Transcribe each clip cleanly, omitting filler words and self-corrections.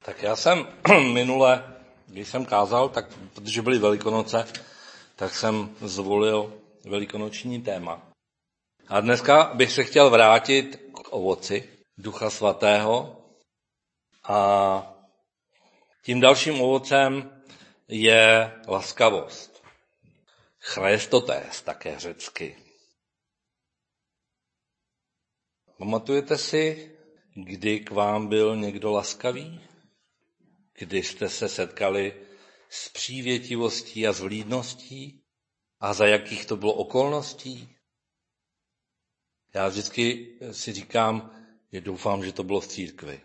Tak já jsem minule, když jsem kázal, tak, protože byly Velikonoce, tak jsem zvolil velikonoční téma. A dneska bych se chtěl vrátit k ovoci Ducha Svatého. A tím dalším ovocem je laskavost. Chrestotés, také řecky. Pamatujete si, kdy k vám byl někdo laskavý? Kdy jste se setkali s přívětivostí a s vlídností? A za jakých to bylo okolností? Já vždycky si říkám, že doufám, že to bylo v církvi.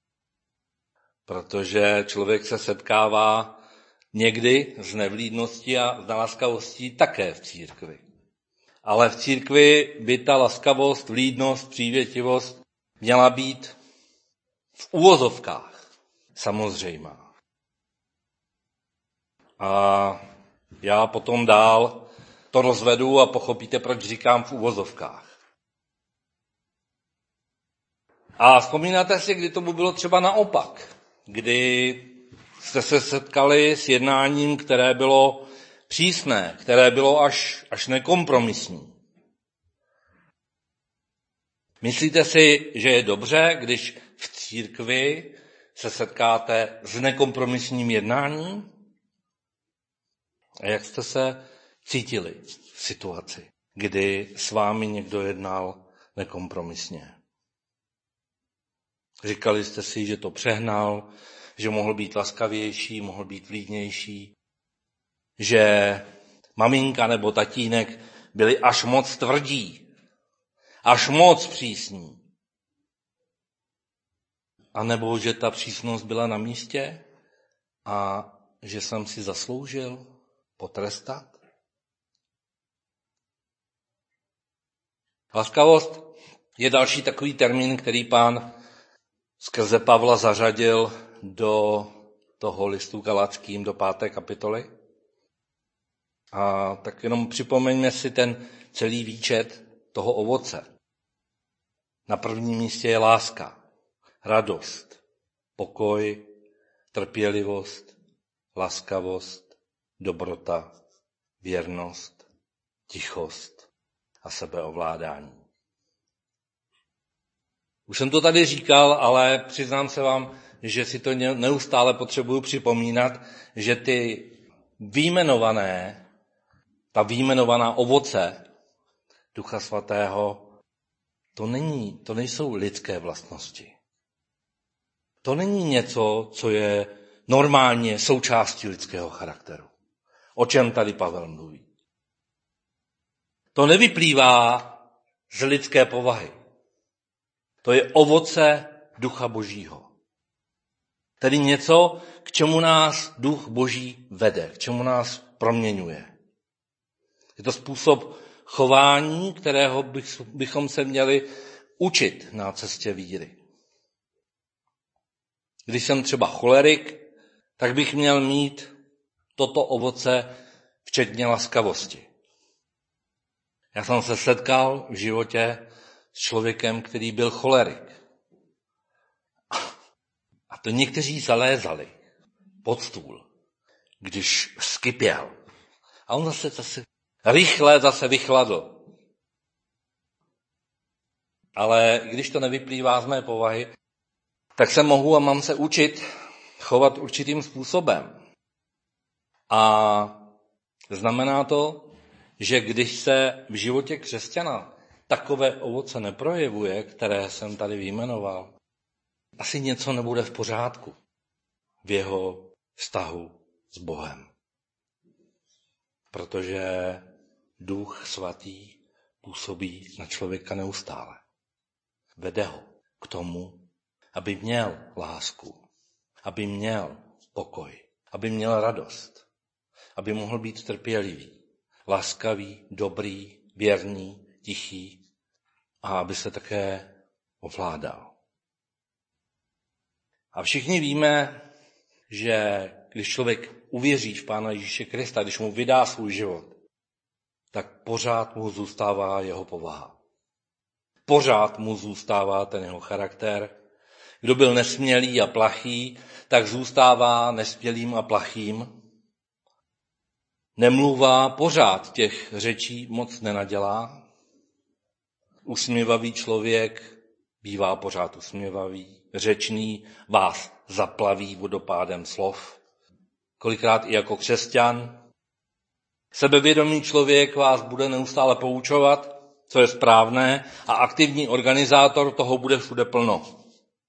Protože člověk se setkává někdy s nevlídností a s nalaskavostí také v církvi. Ale v církvi by ta laskavost, vlídnost, přívětivost měla být v uvozovkách samozřejmá. A já potom dál to rozvedu a pochopíte, proč říkám v uvozovkách. A vzpomínáte si, kdy to bylo třeba naopak, kdy jste se setkali s jednáním, které bylo přísné, které bylo až nekompromisní. Myslíte si, že je dobře, když v církvi se setkáte s nekompromisním jednáním? A jak jste se cítili v situaci, kdy s vámi někdo jednal nekompromisně? Říkali jste si, že to přehnal, že mohl být laskavější, mohl být vlídnější, že maminka nebo tatínek byli až moc tvrdí, až moc přísní. A nebo že ta přísnost byla na místě a že jsem si zasloužil potrestat. Laskavost je další takový termín, který Pán skrze Pavla zařadil do toho listu Galackým, do 5. kapitoly. A tak jenom připomeňme si ten celý výčet toho ovoce. Na prvním místě je láska, radost, pokoj, trpělivost, laskavost, dobrota, věrnost, tichost a sebeovládání. Už jsem to tady říkal, ale přiznám se vám, že si to neustále potřebuju připomínat, že ty ta vyjmenovaná ovoce Ducha Svatého, to nejsou lidské vlastnosti. To není něco, co je normálně součástí lidského charakteru. O čem tady Pavel mluví? To nevyplývá z lidské povahy. To je ovoce Ducha Božího. Tedy něco, k čemu nás Duch Boží vede, k čemu nás proměňuje. Je to způsob chování, kterého bychom se měli učit na cestě víry. Když jsem třeba cholerik, tak bych měl mít toto ovoce včetně laskavosti. Já jsem se setkal v životě s člověkem, který byl cholerik. A to někteří zalézali pod stůl, když vzkypěl. A on zase rychle vychladl. Ale když to nevyplývá z mé povahy, tak se mohu a mám se učit chovat určitým způsobem. A znamená to, že když se v životě křesťana takové ovoce neprojevuje, které jsem tady vyjmenoval, asi něco nebude v pořádku v jeho vztahu s Bohem. Protože Duch Svatý působí na člověka neustále. Vede ho k tomu, aby měl lásku, aby měl pokoj, aby měl radost, aby mohl být trpělivý, laskavý, dobrý, věrný, tichý a aby se také ovládal. A všichni víme, že když člověk uvěří v Pána Ježíše Krista, když mu vydá svůj život, tak pořád mu zůstává jeho povaha. Pořád mu zůstává ten jeho charakter. Kdo byl nesmělý a plachý, tak zůstává nesmělým a plachým. Nemluvá pořád, těch řečí moc nenadělá. Usměvavý člověk bývá pořád usměvavý. Řečný vás zaplaví vodopádem slov. Kolikrát i jako křesťan. Sebevědomý člověk vás bude neustále poučovat, co je správné, a aktivní organizátor toho bude všude plno.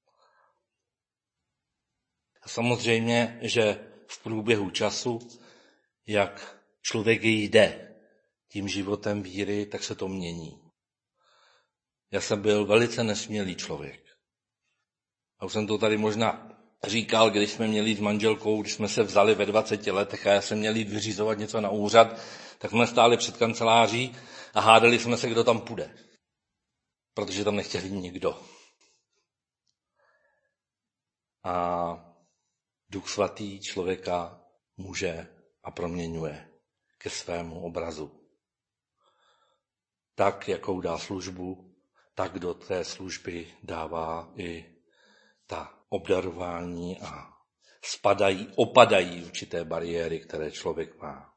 A samozřejmě, že v průběhu času, jak člověk jde tím životem víry, tak se to mění. Já jsem byl velice nesmělý člověk. A už jsem to tady možná říkal, když jsme měli s manželkou, když jsme se vzali ve 20 letech a já jsem měl jít vyřizovat něco na úřad, tak jsme stáli před kanceláří a hádali jsme se, kdo tam půjde. Protože tam nechtěl jít nikdo. A Duch Svatý člověka může a proměňuje ke svému obrazu. Tak, jakou dá službu, tak do té služby dává i ta obdarování a opadají určité bariéry, které člověk má.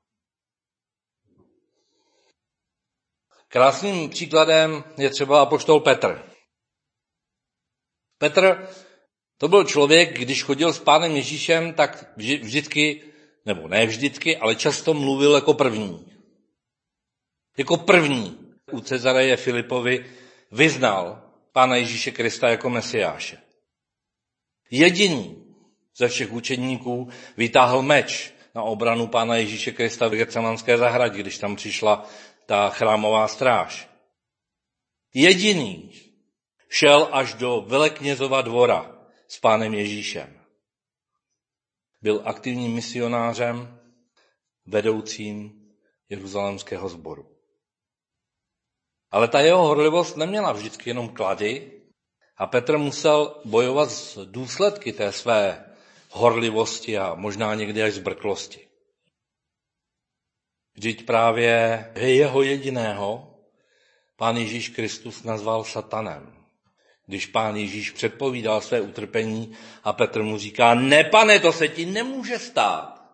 Krásným příkladem je třeba apoštol Petr. Petr to byl člověk, když chodil s Pánem Ježíšem, tak vždycky, nebo ne vždycky, ale často mluvil jako první. Jako první u Cezareje Filipovi vyznal Pána Ježíše Krista jako Mesiáše. Jediný ze všech učedníků vytáhl meč na obranu Pána Ježíše Krista v Getsemanské zahradě, když tam přišla ta chrámová stráž. Jediný šel až do veleknězova dvora s Pánem Ježíšem. Byl aktivním misionářem, vedoucím jeruzalémského sboru. Ale ta jeho horlivost neměla vždycky jenom klady a Petr musel bojovat s důsledky té své horlivosti a možná někdy až zbrklosti. Vždyť právě jeho jediného Pán Ježíš Kristus nazval satanem. Když Pán Ježíš předpovídal své utrpení a Petr mu říká, ne pane, to se ti nemůže stát.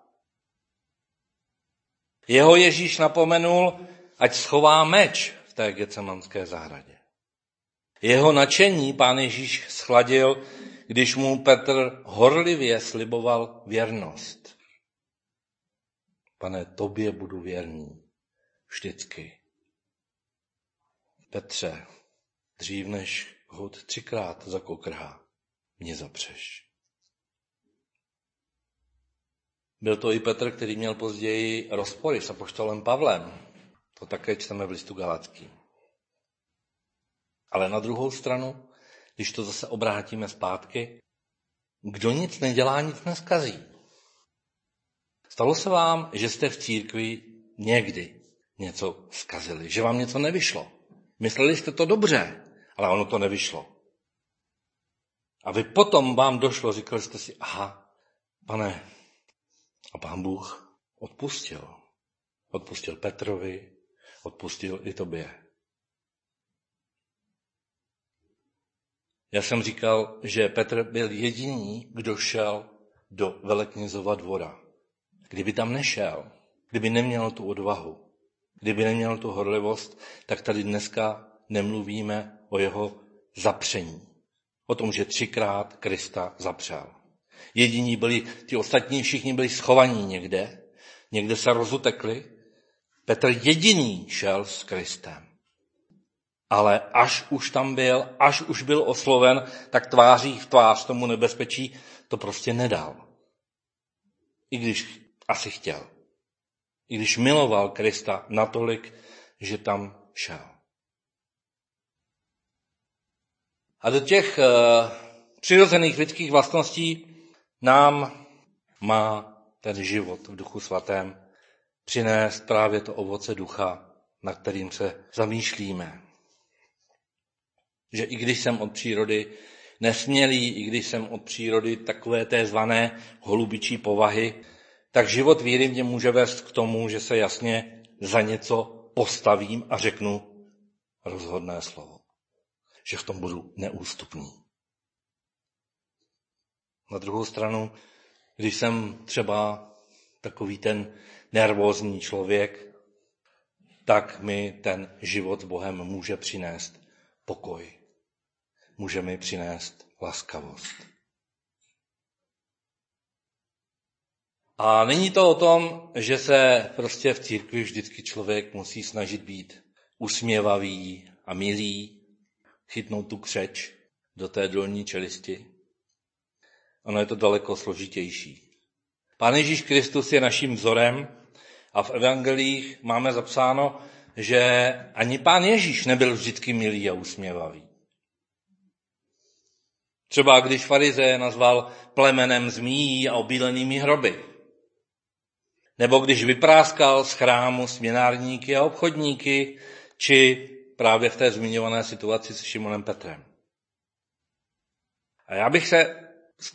Jeho Ježíš napomenul, ať schová meč v té Getsemanské zahradě. Jeho nadšení Pán Ježíš schladil, když mu Petr horlivě sliboval věrnost. Pane, tobě budu věrný vždycky. Petře, dřív než hod 3krát zakokrhá, mě zapřeš. Byl to i Petr, který měl později rozpory s apoštolem Pavlem. To také čteme v listu Galackým. Ale na druhou stranu, když to zase obrátíme zpátky, kdo nic nedělá, nic neskazí. Stalo se vám, že jste v církvi někdy něco zkazili, že vám něco nevyšlo. Mysleli jste to dobře, ale ono to nevyšlo. A vy potom vám došlo, říkali jste si, aha, pane, a Pán Bůh odpustil. Odpustil Petrovi, odpustil i tobě. Já jsem říkal, že Petr byl jediný, kdo šel do veleknězova dvora. Kdyby tam nešel, kdyby neměl tu odvahu, kdyby neměl tu horlivost, tak tady dneska nemluvíme o jeho zapření. O tom, že 3krát Krista zapřel. Jediní byli, ti ostatní všichni byli schovaní někde se rozutekli. Petr jediný šel s Kristem. Ale až už tam byl, až už byl osloven, tak tváří v tvář tomu nebezpečí to prostě nedal. I když asi chtěl. I když miloval Krista natolik, že tam šel. A do těch přirozených lidských vlastností nám má ten život v Duchu Svatém přinést právě to ovoce ducha, na kterým se zamýšlíme. Že i když jsem od přírody nesmělý, i když jsem od přírody takové té zvané holubičí povahy, tak život víry mě může vést k tomu, že se jasně za něco postavím a řeknu rozhodné slovo. Že v tom budu neústupný. Na druhou stranu, když jsem třeba takový ten nervózní člověk, tak mi ten život s Bohem může přinést pokoj. Může mi přinést laskavost. A není to o tom, že se prostě v církvi vždycky člověk musí snažit být usměvavý a milý, chytnout tu křeč do té dolní čelisti. Ono je to daleko složitější. Pán Ježíš Kristus je naším vzorem a v evangelích máme zapsáno, že ani Pán Ježíš nebyl vždycky milý a usměvavý. Třeba když farizeje nazval plemenem zmíjí a obílenými hroby. Nebo když vypráskal z chrámu směnárníky a obchodníky, či právě v té zmiňované situaci s Šimonem Petrem. A já bych se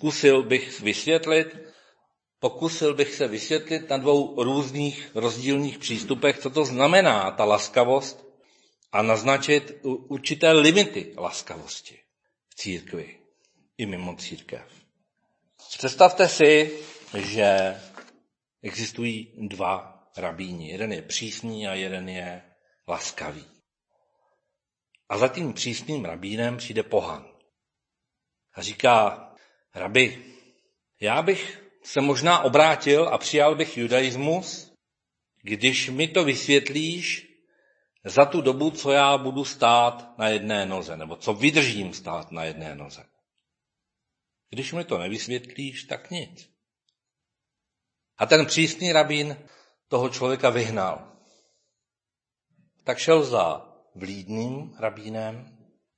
pokusil bych se vysvětlit na dvou různých rozdílných přístupech, co to znamená ta laskavost a naznačit určité limity laskavosti v církvi i mimo církev. Představte si, že existují dva rabíni. Jeden je přísný a jeden je laskavý. A za tím přísným rabínem přijde pohan. A říká, rabi, já bych se možná obrátil a přijal bych judaismus, když mi to vysvětlíš za tu dobu, co já budu stát na jedné noze, nebo co vydržím stát na jedné noze. Když mi to nevysvětlíš, tak nic. A ten přísný rabín toho člověka vyhnal. Tak šel za vlídným rabínem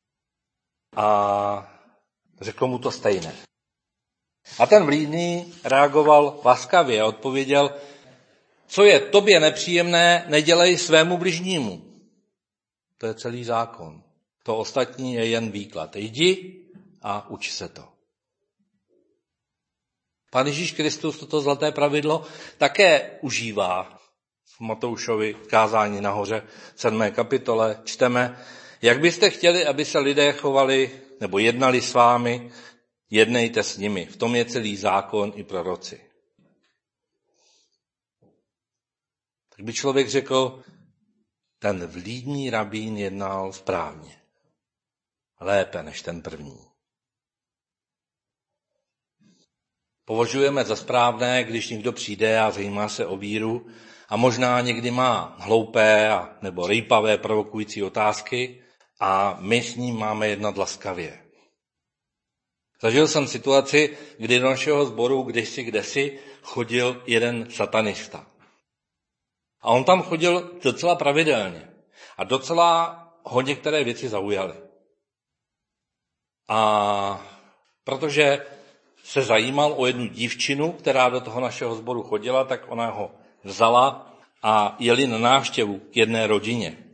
a řekl mu to stejné. A ten vlídný reagoval laskavě a odpověděl, co je tobě nepříjemné, nedělej svému bližnímu. To je celý zákon. To ostatní je jen výklad. Jdi a uč se to. Pán Ježíš Kristus toto zlaté pravidlo také užívá. V Matoušovi kázání nahoře, 7. kapitole, čteme, jak byste chtěli, aby se lidé chovali nebo jednali s vámi, jednejte s nimi. V tom je celý zákon i proroci. Tak by člověk řekl, ten vlídný rabín jednal správně. Lépe než ten první. Považujeme za správné, když někdo přijde a zajímá se o víru a možná někdy má hloupé nebo rýpavé provokující otázky a my s ním máme jednat laskavě. Zažil jsem situaci, kdy do našeho sboru kdesi chodil jeden satanista. A on tam chodil docela pravidelně. A docela ho některé věci zaujaly. A protože se zajímal o jednu dívčinu, která do toho našeho sboru chodila, tak ona ho vzala a jeli na návštěvu k jedné rodině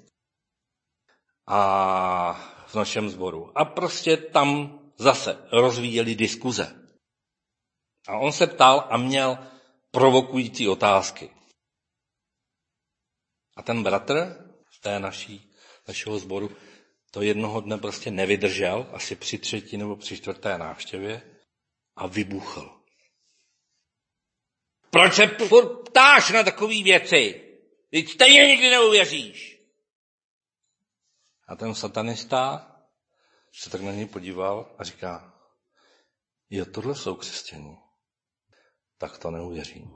a v našem sboru. A prostě tam zase rozvíjeli diskuze. A on se ptal a měl provokující otázky. A ten bratr z té našeho sboru to jednoho dne prostě nevydržel, asi při 3. nebo při 4. návštěvě a vybuchl. Proč se furt ptáš na takové věci? Teď stejně nikdy neuvěříš. A ten satanista se tak na něj podíval a říká, jo, tohle jsou křesťané. Tak to neuvěřím.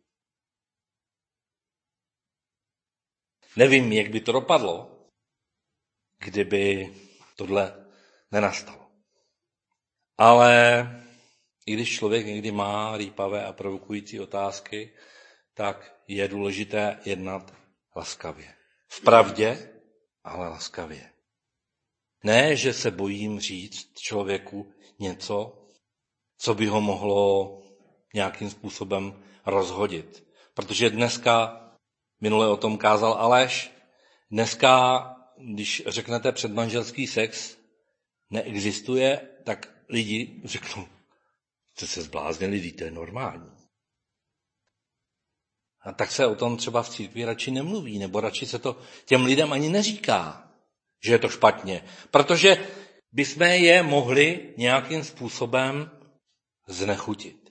Nevím, jak by to dopadlo, kdyby tohle nenastalo. Ale i když člověk někdy má rýpavé a provokující otázky, tak je důležité jednat laskavě. V pravdě, ale laskavě. Ne, že se bojím říct člověku něco, co by ho mohlo nějakým způsobem rozhodit. Protože minule o tom kázal Aleš, dneska, když řeknete předmanželský sex neexistuje, tak lidi řeknou, jste se zbláznili, to je normální. A tak se o tom třeba v církvi radši nemluví, nebo radši se to těm lidem ani neříká, že je to špatně. Protože bychom je mohli nějakým způsobem znechutit.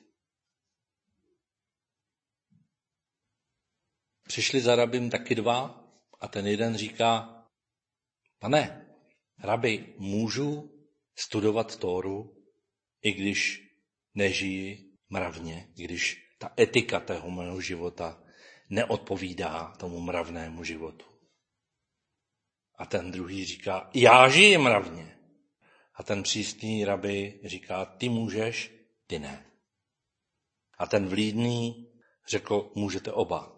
Přišli za rabim taky dva a ten jeden říká, pane, rabi, můžu studovat Tóru, i když nežiji mravně, když ta etika tého mého života neodpovídá tomu mravnému životu. A ten druhý říká, já žiji mravně. A ten přísný rabi říká, ty můžeš, ty ne. A ten vlídný řekl, můžete oba.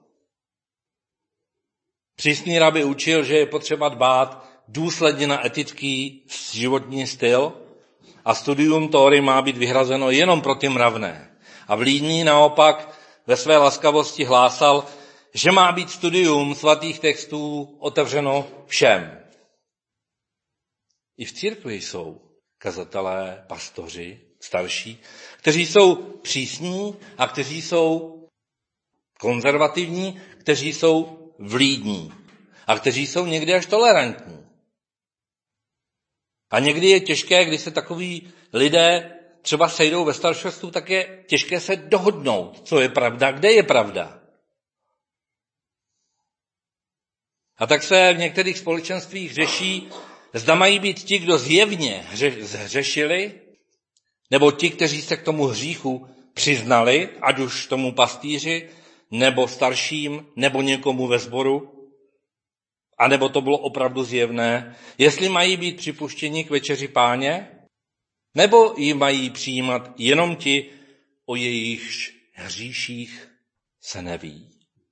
Přísný rabi učil, že je potřeba dbát důsledně na etický životní styl a studium Tóry má být vyhrazeno jenom pro ty mravné. A vlídný naopak ve své laskavosti hlásal, že má být studium svatých textů otevřeno všem. I v církvi jsou kazatelé, pastoři, starší, kteří jsou přísní a kteří jsou konzervativní, kteří jsou vlídní a kteří jsou někdy až tolerantní. A někdy je těžké, když se takoví lidé třeba sejdou ve staršostu, tak je těžké se dohodnout, co je pravda, kde je pravda. A tak se v některých společenstvích řeší, zda mají být ti, kdo zjevně zhřešili, nebo ti, kteří se k tomu hříchu přiznali, ať už tomu pastýři, nebo starším, nebo někomu ve sboru, anebo to bylo opravdu zjevné, jestli mají být připuštěni k večeři Páně, nebo ji mají přijímat jenom ti, o jejichž hříších se neví.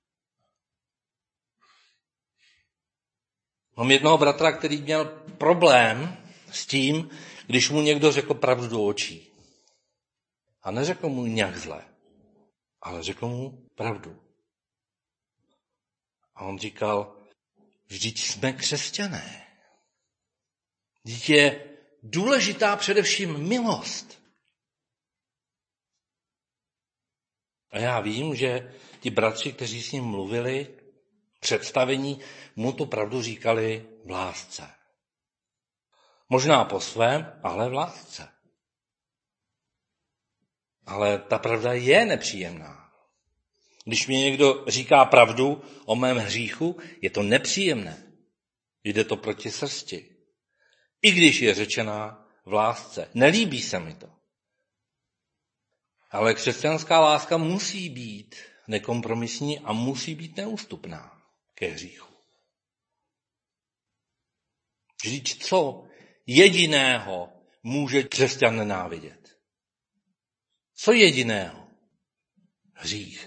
Mám jednoho bratra, který měl problém s tím, když mu někdo řekl pravdu do očí. A neřekl mu nějak zle, ale řekl mu pravdu. A on říkal, vždyť jsme křesťané. Vždyť je důležitá především milost. A já vím, že ti bratři, kteří s ním mluvili, představení, mu tu pravdu říkali v lásce. Možná po svém, ale v lásce. Ale ta pravda je nepříjemná. Když mi někdo říká pravdu o mém hříchu, je to nepříjemné. Jde to proti srsti. I když je řečená v lásce. Nelíbí se mi to. Ale křesťanská láska musí být nekompromisní a musí být neústupná ke hříchu. Vždyť co jediného může křesťan nenávidět? Co jediného? Hřích.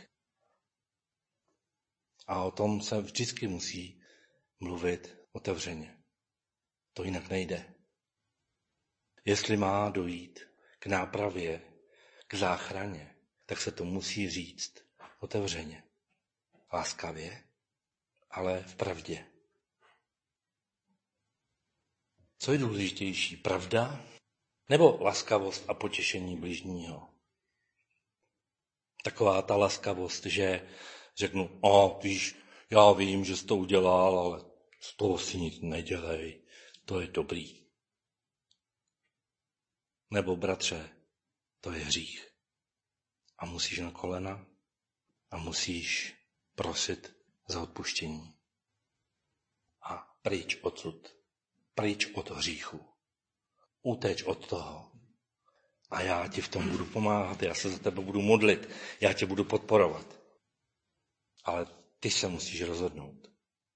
A o tom se vždycky musí mluvit otevřeně. To jinak nejde. Jestli má dojít k nápravě, k záchraně, tak se to musí říct otevřeně. Láskavě, ale v pravdě. Co je důležitější, pravda nebo laskavost a potěšení bližního? Taková ta laskavost, že řeknu, víš, já vím, že jsi to udělal, ale z toho si nic nedělej, to je dobrý. Nebo bratře, to je hřích. A musíš na kolena a musíš prosit za odpuštění. A pryč odsud, pryč od hříchu. Uteč od toho. A já ti v tom budu pomáhat, já se za tebe budu modlit, já tě budu podporovat. Ale ty se musíš rozhodnout.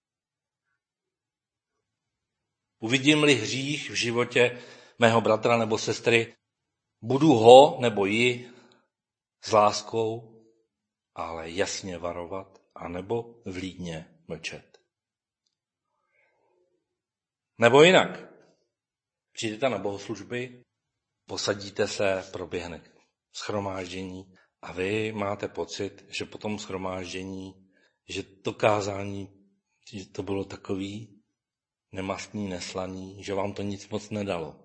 Uvidím-li hřích v životě mého bratra nebo sestry, budu ho nebo ji s láskou, ale jasně varovat, anebo vlídně mlčet. Nebo jinak. Přijdete na bohoslužby, posadíte se, proběhne shromáždění a vy máte pocit, že po tom shromáždění, že to kázání, že to bylo takový nemastný, neslaný, že vám to nic moc nedalo.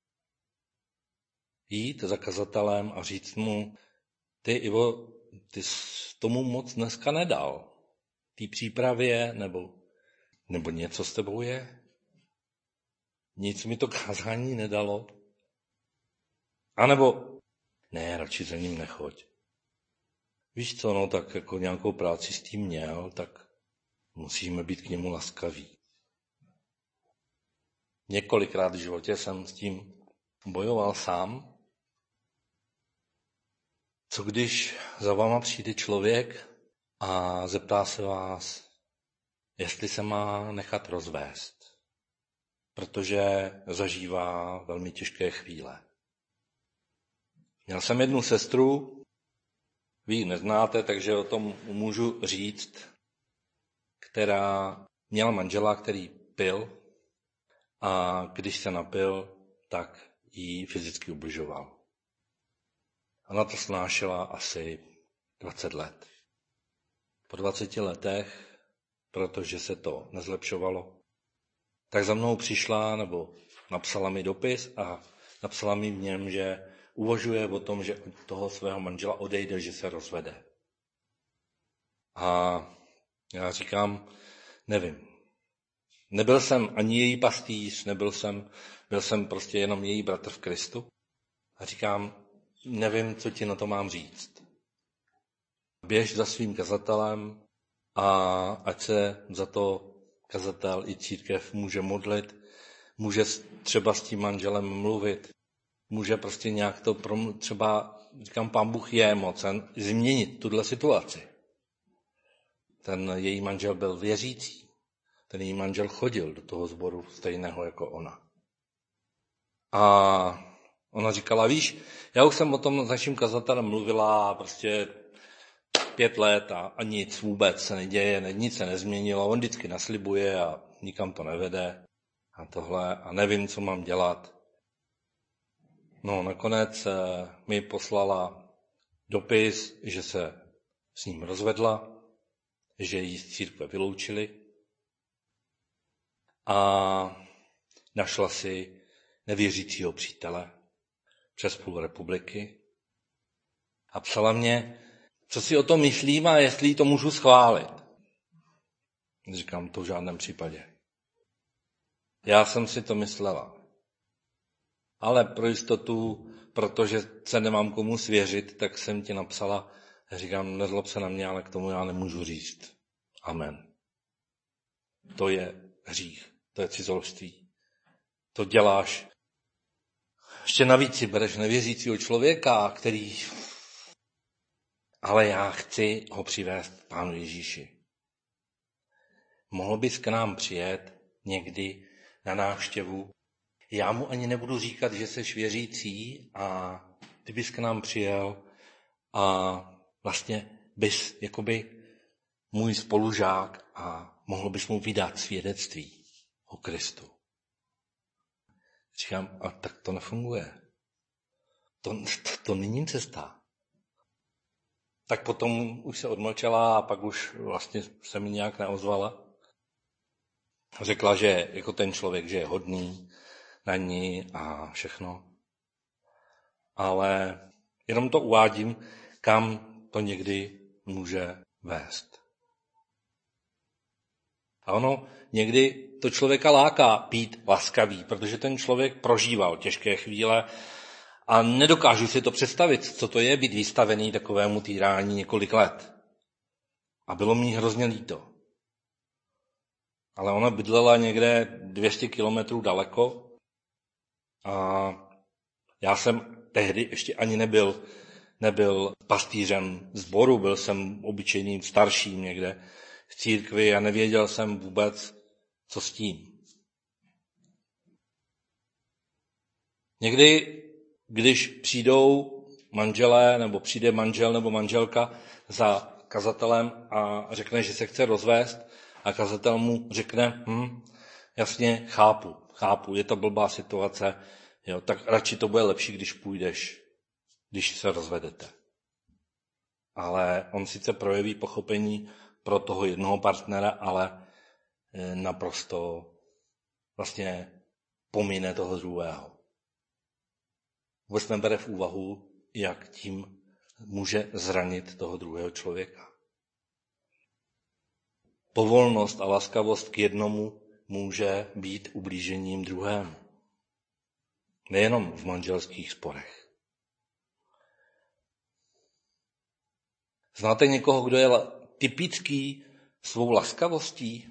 Jít za kazatelem a říct mu, ty Ivo, ty tomu moc dneska nedal. Té přípravě nebo něco s tebou je? Nic mi to kázání nedalo. A nebo Ne, radši za ním nechoď. Víš co, no tak jako nějakou práci s tím měl, tak musíme být k němu laskaví. Několikrát v životě jsem s tím bojoval sám. Co když za váma přijde člověk a zeptá se vás, jestli se má nechat rozvést, protože zažívá velmi těžké chvíle. Měl jsem jednu sestru, vy ji neznáte, takže o tom můžu říct, která měla manžela, který pil a když se napil, tak jí fyzicky ubližoval. Ona to snášela asi 20 let. Po 20 letech, protože se to nezlepšovalo, tak za mnou přišla nebo napsala mi dopis a napsala mi v něm, že uvažuje o tom, že od toho svého manžela odejde, že se rozvede. A já říkám, nevím. Nebyl jsem ani její pastýř, byl jsem prostě jenom její bratr v Kristu. A říkám, nevím, co ti na to mám říct. Běž za svým kazatelem a ať se za to kazatel i církev může modlit, může třeba s tím manželem mluvit, může prostě nějak to třeba, říkám, Pán Bůh je mocen změnit tuhle situaci. Ten její manžel byl věřící, ten její manžel chodil do toho sboru stejného jako ona. A ona říkala, víš, já už jsem o tom s naším kazatelem mluvila prostě 5 let a nic vůbec se neděje, nic se nezměnilo, on vždycky naslibuje a nikam to nevede a tohle a nevím, co mám dělat. No, nakonec mi poslala dopis, že se s ním rozvedla, že ji z církve vyloučili a našla si nevěřícího přítele přes půl republiky a psala mě, co si o tom myslím a jestli to můžu schválit. Říkám, to v žádném případě. Já jsem si to myslela. Ale pro jistotu, protože se nemám komu svěřit, tak jsem ti napsala, říkám, nezlob se na mě, ale k tomu já nemůžu říct. Amen. To je hřích, to je cizoložství. To děláš. Ještě navíc si bereš nevěřícího člověka, který... Ale já chci ho přivést k Pánu Ježíši. Mohl bys k nám přijet někdy na návštěvu. Já mu ani nebudu říkat, že jsi věřící a ty bys k nám přijel a vlastně bys jakoby můj spolužák a mohl bys mu vydat svědectví o Kristu. Říkám, a tak to nefunguje. To není cesta. Tak potom už se odmlčela a pak už vlastně se mi nějak neozvala. Řekla, že jako ten člověk, že je hodný na ní a všechno. Ale jenom to uvádím, kam to někdy může vést. A ono někdy to člověka láká být laskavý, protože ten člověk prožíval těžké chvíle a nedokážu si to představit, co to je být vystavený takovému týrání několik let. A bylo mi hrozně líto. Ale ona bydlela někde 200 kilometrů daleko a já jsem tehdy ještě ani nebyl pastýřem sboru, byl jsem obyčejným starším někde v církvi a nevěděl jsem vůbec, co s tím. Někdy, když přijdou manželé, nebo přijde manžel nebo manželka za kazatelem a řekne, že se chce rozvést a kazatel mu řekne, jasně, chápu, je to blbá situace, jo, tak radši to bude lepší, když půjdeš, když se rozvedete. Ale on sice projeví pochopení pro toho jednoho partnera, ale naprosto vlastně pomine toho druhého. Vůbec nebere v úvahu, jak tím může zranit toho druhého člověka. Povolnost a laskavost k jednomu může být ublížením druhému. Nejenom v manželských sporech. Znáte někoho, kdo je typický svou laskavostí?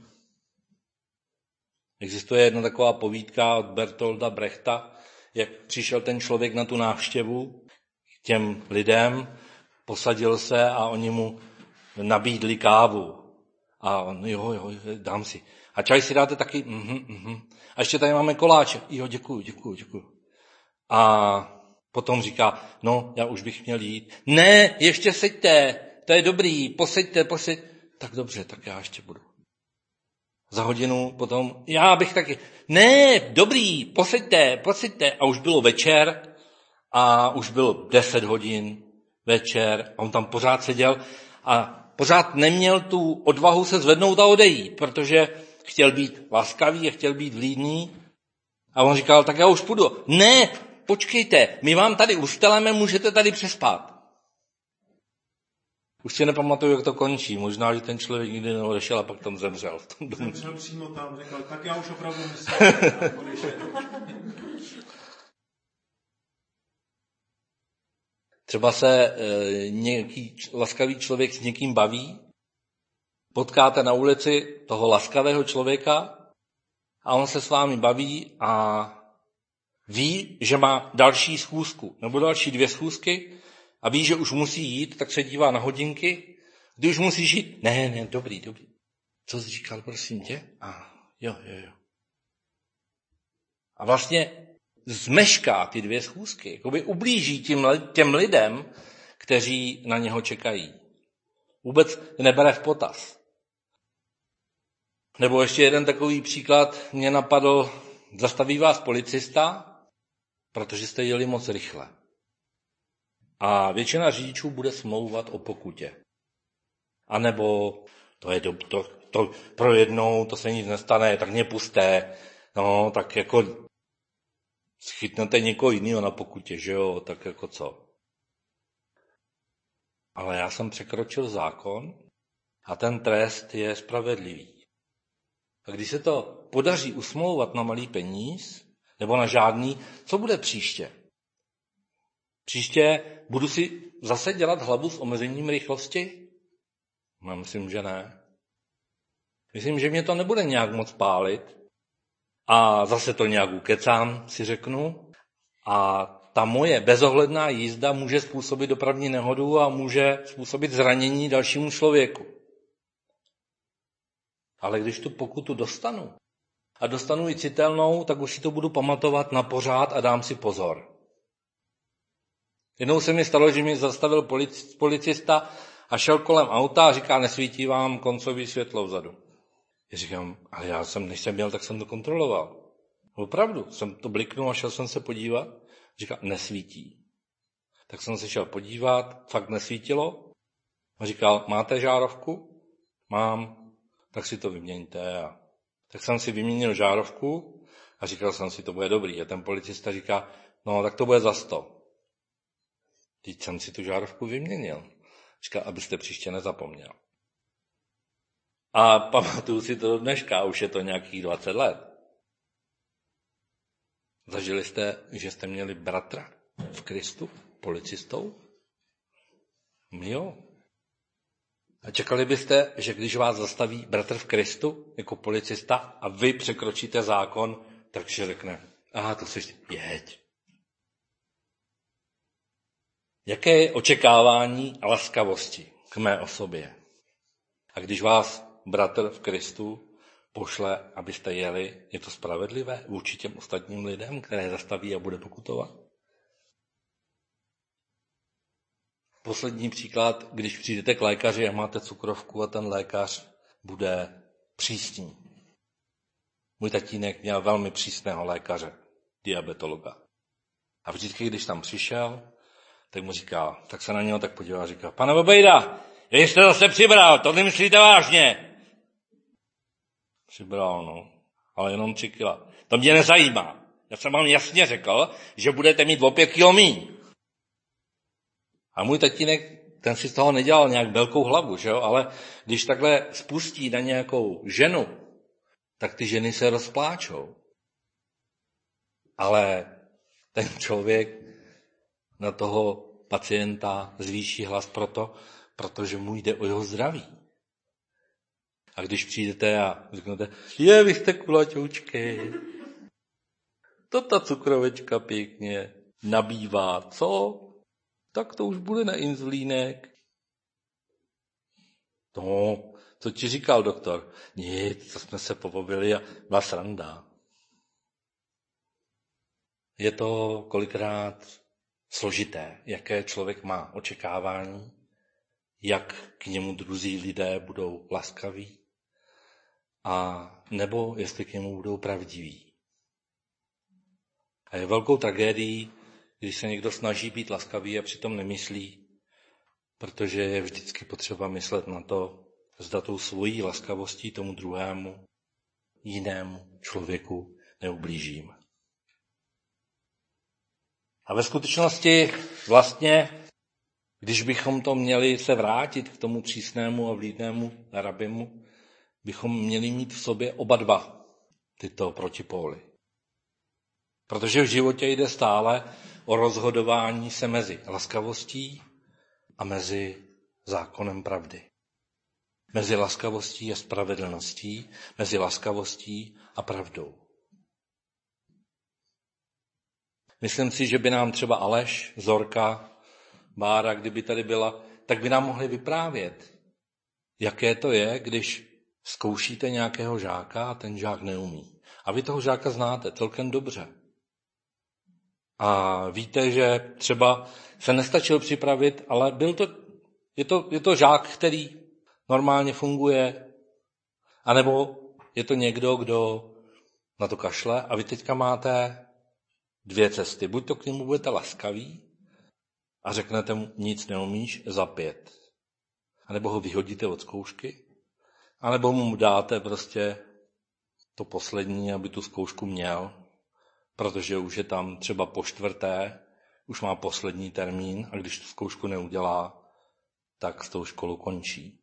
Existuje jedna taková povídka od Bertolda Brechta, jak přišel ten člověk na tu návštěvu k těm lidem, posadil se a oni mu nabídli kávu. A on, jo, dám si. A čaj si dáte taky? A ještě tady máme koláče. Jo, děkuju. A potom říká, no, já už bych měl jít. Ne, ještě seďte, to je dobrý, poseďte. Tak dobře, tak já ještě budu. Za hodinu potom, já bych taky, ne, dobrý, poseďte. A už bylo večer a už bylo 10 hodin večer a on tam pořád seděl a pořád neměl tu odvahu se zvednout a odejít, protože chtěl být laskavý a chtěl být vlídný. A on říkal, tak já už půjdu. Ne, počkejte, my vám tady usteleme, můžete tady přespat. Už si nepamatuju, jak to končí. Možná, že ten člověk nikdy neodešel a pak tam zemřel. Zemřel přímo tam, říkal, tak já už opravdu myslím. Třeba se nějaký laskavý člověk s někým baví, potkáte na ulici toho laskavého člověka a on se s vámi baví a ví, že má další schůzku nebo další 2 schůzky a ví, že už musí jít, tak se dívá na hodinky. Kdy už musíš jít? Ne, dobrý. Co jsi říkal, prosím tě? Jo. A vlastně zmešká ty 2 schůzky, jakoby ublíží těm lidem, kteří na něho čekají. Vůbec nebere v potaz. Nebo ještě jeden takový příklad mě napadl, zastaví vás policista, protože jste jeli moc rychle. A většina řidičů bude smlouvat o pokutě. A nebo to pro jednou, to se nic nestane, tak mě pusťte. No, tak jako chytnete někoho jiného na pokutě, že jo, tak jako co. Ale já jsem překročil zákon a ten trest je spravedlivý. A když se to podaří usmlouvat na malý peníz, nebo na žádný, co bude příště? Příště budu si zase dělat hlavu s omezením rychlosti? No, myslím, že ne. Myslím, že mě to nebude nějak moc pálit a zase to nějak ukecám, si řeknu. A ta moje bezohledná jízda může způsobit dopravní nehodu a může způsobit zranění dalšímu člověku. Ale když tu pokutu dostanu a dostanu ji citelnou, tak už si to budu pamatovat na pořád a dám si pozor. Jednou se mi stalo, že mi zastavil policista a šel kolem auta a říká, nesvítí vám koncový světlo vzadu. Já říkám, ale já jsem, než jsem měl, tak jsem to kontroloval. Opravdu, jsem to bliknul a šel jsem se podívat. Říká, nesvítí. Tak jsem se šel podívat, fakt nesvítilo. A říkal, máte žárovku? Mám. Tak si to vyměňte. A tak jsem si vyměnil žárovku a říkal jsem si, to bude dobrý. A ten policista říká, no tak to bude za 100. Teď jsem si tu žárovku vyměnil. Říká, abyste příště nezapomněl. A pamatuju si to do dneška, už je to nějakých 20 let. Zažili jste, že jste měli bratra v Kristu, policistou? Jo. A čekali byste, že když vás zastaví bratr v Kristu jako policista a vy překročíte zákon, takže řekne, to jsi, jeď. Jaké je očekávání a laskavosti k mé osobě? A když vás bratr v Kristu pošle, abyste jeli, je to spravedlivé vůči těm ostatním lidem, které zastaví a bude pokutovat? Poslední příklad, když přijdete k lékaři a máte cukrovku a ten lékař bude přísný. Můj tatínek měl velmi přísného lékaře, diabetologa. A vždycky, když tam přišel, tak mu říkal, tak se na něho tak podíval a říkal, pane Bobejda, vy jste zase přibral, to nemyslíte vážně. Přibral, no, ale jenom 3 kila. To mě nezajímá. Já jsem vám jasně řekl, že budete mít o 5 kilo míň. A můj tatínek, ten si z toho nedělal nějak velkou hlavu, že jo? Ale když takhle spustí na nějakou ženu, tak ty ženy se rozpláčou. Ale ten člověk na toho pacienta zvýší hlas proto, protože mu jde o jeho zdraví. A když přijdete a řeknete, vy jste kulaťoučky, to ta cukrovečka pěkně nabývá, co? Tak to už bude na inzulínek. No, co ti říkal doktor? Nic, to jsme se pobavili a byla sranda. Je to kolikrát složité, jaké člověk má očekávání, jak k němu druzí lidé budou laskaví, a nebo jestli k němu budou pravdiví. A je velkou tragédií, když se někdo snaží být laskavý a přitom nemyslí, protože je vždycky potřeba myslet na to, zda tou svojí laskavostí tomu druhému, jinému člověku neublížím. A ve skutečnosti vlastně, když bychom to měli se vrátit k tomu přísnému a vlídnému rabimu, bychom měli mít v sobě oba dva tyto protipóly. Protože v životě jde stále o rozhodování se mezi laskavostí a mezi zákonem pravdy. Mezi laskavostí a spravedlností, mezi laskavostí a pravdou. Myslím si, že by nám třeba Aleš, Zorka, Bára, kdyby tady byla, tak by nám mohli vyprávět, jaké to je, když zkoušíte nějakého žáka a ten žák neumí. A vy toho žáka znáte celkem dobře. A víte, že třeba se nestačil připravit, ale je to žák, který normálně funguje, anebo je to někdo, kdo na to kašle a vy teďka máte dvě cesty. Buď to k němu budete laskaví a řeknete mu, nic neumíš, za 5. A nebo ho vyhodíte od zkoušky, anebo mu dáte prostě to poslední, aby tu zkoušku měl, protože už je tam třeba po 4., už má poslední termín a když tu zkoušku neudělá, tak s tou školu končí.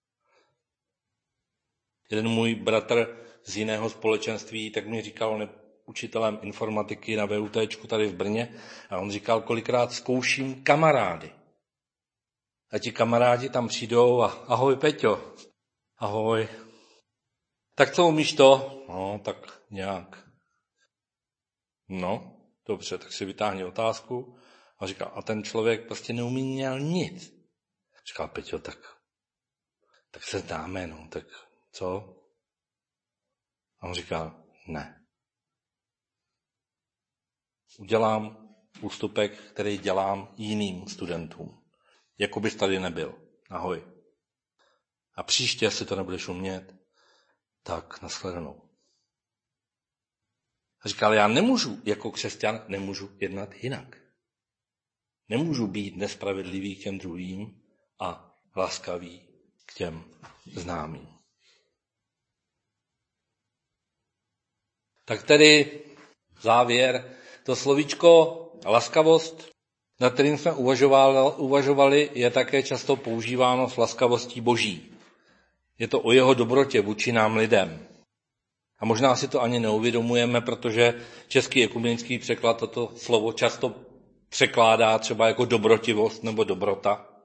Jeden můj bratr z jiného společenství, tak mi říkal, on je učitelem informatiky na VUTčku tady v Brně, a on říkal, kolikrát zkouším kamarády. A ti kamarádi tam přijdou a ahoj Peťo, ahoj. Tak co umíš to? No, tak nějak. No, dobře, tak si vytáhni otázku a říká, a ten člověk prostě neuměl nic. Říkal, Peťo, tak se známe, no, tak co? A on říká, ne. Udělám ústupek, který dělám jiným studentům. Jako bys tady nebyl. Ahoj. A příště, si to nebudeš umět, tak nashledanou. A říkal, já nemůžu, jako křesťan, nemůžu jednat jinak. Nemůžu být nespravedlivý k těm druhým a laskavý k těm známým. Tak tedy závěr, to slovíčko laskavost, nad kterým jsme uvažovali, je také často používáno s laskavostí Boží. Je to o jeho dobrotě vůči nám lidem. A možná si to ani neuvědomujeme, protože český ekumenický překlad toto slovo často překládá třeba jako dobrotivost nebo dobrota.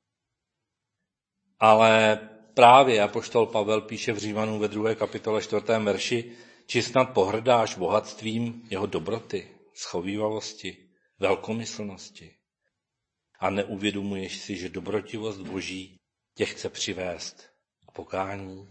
Ale právě apoštol Pavel píše v Římanům ve 2. kapitole 4. verši, či snad pohrdáš bohatstvím jeho dobroty, schovívavosti, velkomyslnosti a neuvědomuješ si, že dobrotivost Boží tě chce přivést k pokání.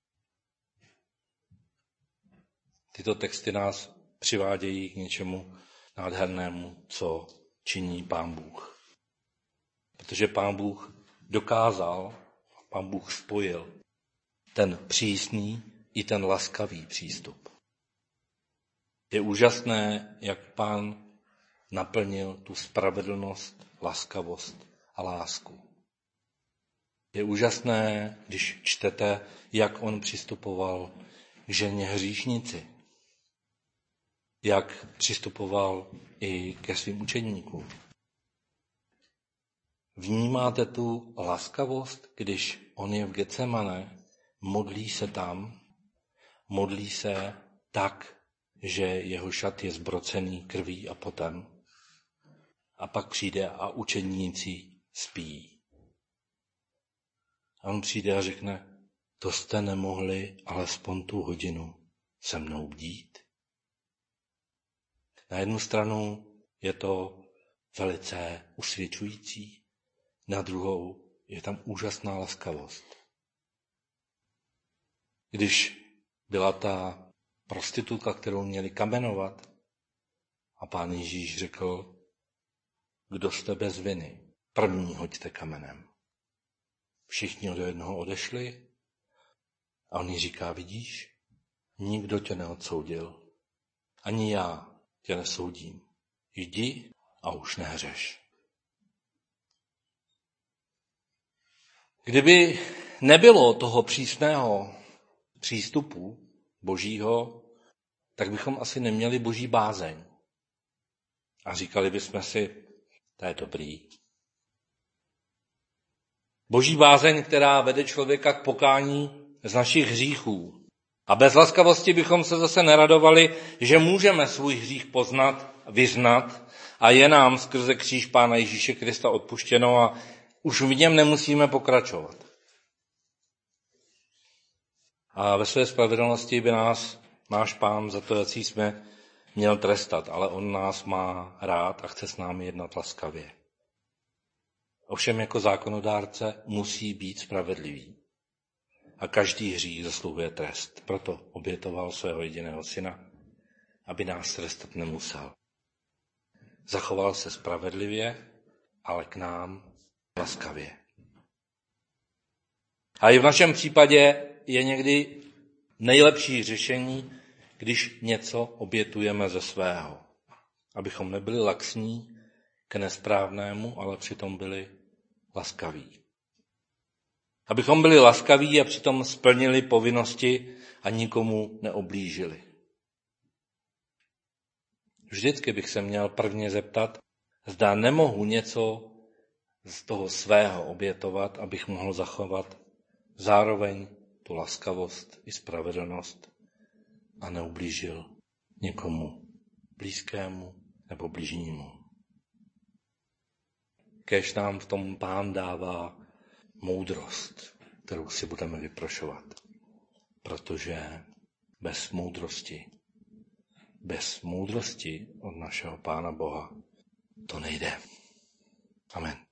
Tyto texty nás přivádějí k něčemu nádhernému, co činí Pán Bůh. Protože Pán Bůh dokázal, Pán Bůh spojil ten přísný i ten laskavý přístup. Je úžasné, jak Pán naplnil tu spravedlnost, laskavost a lásku. Je úžasné, když čtete, jak on přistupoval k ženě hříšnici. Jak přistupoval i ke svým učedníkům. Vnímáte tu laskavost, když on je v Getsemane, modlí se tam, modlí se tak, že jeho šat je zbrocený krví a potem. A pak přijde a učedníci spí. A on přijde a řekne, to jste nemohli alespoň tu hodinu se mnou bdít. Na jednu stranu je to velice usvědčující, na druhou je tam úžasná laskavost. Když byla ta prostitutka, kterou měli kamenovat, a Pán Ježíš řekl, kdo jste bez viny, první hoďte kamenem. Všichni do jednoho odešli a on jí říká, vidíš, nikdo tě neodsoudil, ani já tě nesoudím. Jdi a už nehřeš. Kdyby nebylo toho přísného přístupu Božího, tak bychom asi neměli Boží bázeň. A říkali bychom si, to je dobrý. Boží bázeň, která vede člověka k pokání z našich hříchů. A bez laskavosti bychom se zase neradovali, že můžeme svůj hřích poznat, vyznat a je nám skrze kříž Pána Ježíše Krista odpuštěno a už v něm nemusíme pokračovat. A ve své spravedlnosti by nás náš Pán za to, jací jsme, měl trestat, ale on nás má rád a chce s námi jednat laskavě. Ovšem jako zákonodárce musí být spravedlivý. A každý hřích zasluhuje trest. Proto obětoval svého jediného syna, aby nás trestat nemusel. Zachoval se spravedlivě, ale k nám laskavě. A i v našem případě je někdy nejlepší řešení, když něco obětujeme ze svého. Abychom nebyli laxní k nesprávnému, ale přitom byli laskaví. Abychom byli laskaví a přitom splnili povinnosti a nikomu neoblížili. Vždycky bych se měl prvně zeptat, zda nemohu něco z toho svého obětovat, abych mohl zachovat zároveň tu laskavost i spravedlnost a neublížil někomu blízkému nebo bližnímu. Kéž nám v tom Pán dává moudrost, kterou si budeme vyprošovat, protože bez moudrosti od našeho Pána Boha to nejde. Amen.